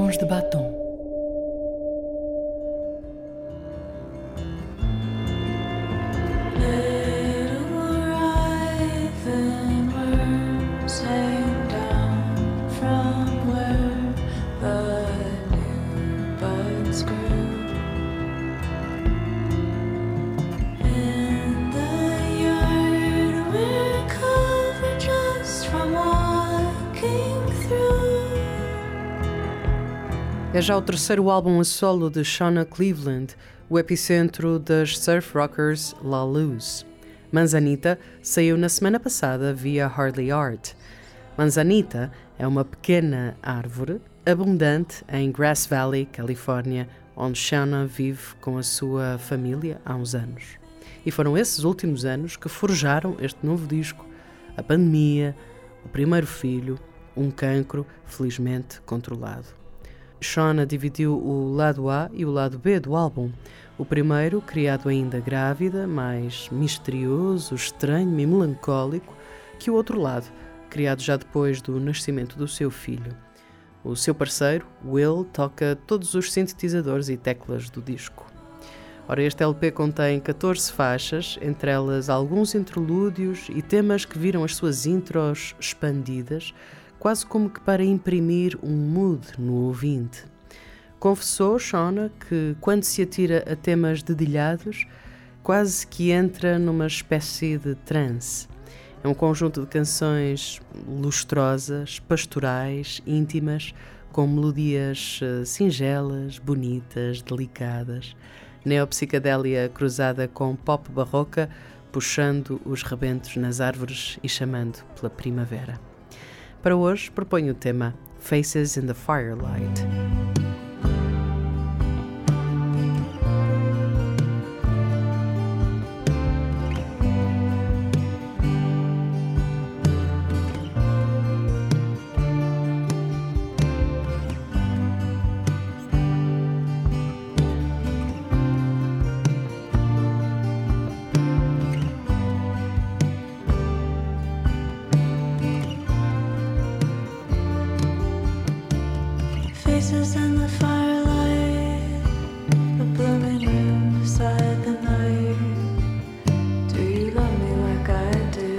Sons de Batom. É já o terceiro álbum a solo de Shauna Cleveland, o epicentro das surf rockers La Luz. Manzanita saiu na semana passada via Hardly Art. Manzanita é uma pequena árvore abundante em Grass Valley, Califórnia, onde Shauna vive com a sua família há uns anos. E foram esses últimos anos que forjaram este novo disco, a pandemia, o primeiro filho, um cancro felizmente controlado. Shauna dividiu o lado A e o lado B do álbum. O primeiro, criado ainda grávida, mais misterioso, estranho e melancólico, que o outro lado, criado já depois do nascimento do seu filho. O seu parceiro, Will, toca todos os sintetizadores e teclas do disco. Ora, este LP contém 14 faixas, entre elas alguns interlúdios e temas que viram as suas intros expandidas, quase como que para imprimir um mood no ouvinte. Confessou Shauna que, quando se atira a temas dedilhados, quase que entra numa espécie de transe. É um conjunto de canções lustrosas, pastorais, íntimas, com melodias singelas, bonitas, delicadas, neopsicadélia cruzada com pop barroca, puxando os rebentos nas árvores e chamando pela primavera. Para hoje, proponho o tema Faces in the Firelight. Faces in the firelight, a blooming room beside the night. Do you love me like I do?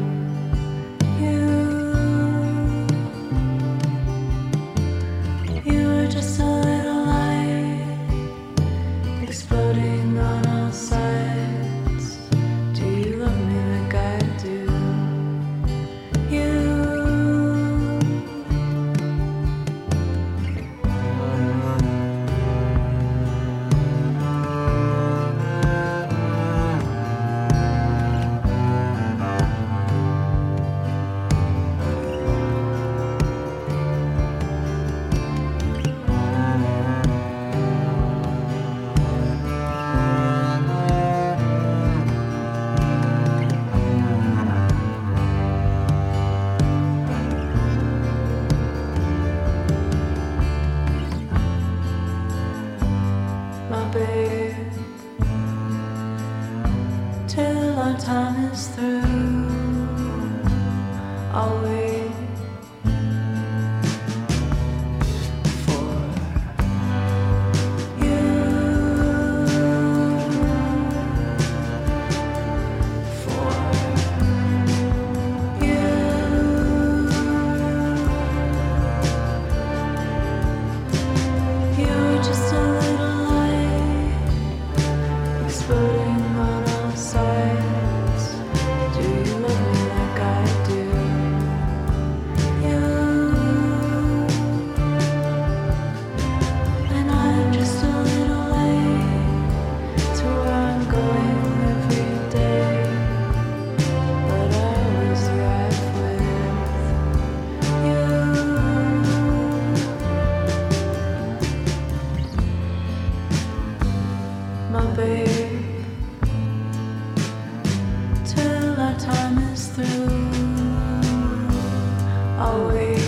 You were just a little light, exploding on all sides. Do you love me like I do? My babe, till our time is through, I'll wait for you, You're just a little exploding on all sides. Do you love me like I do? And I'm just a little late to where I'm going every day, but I was right with you, my babe. Till our time is through, I'll wait.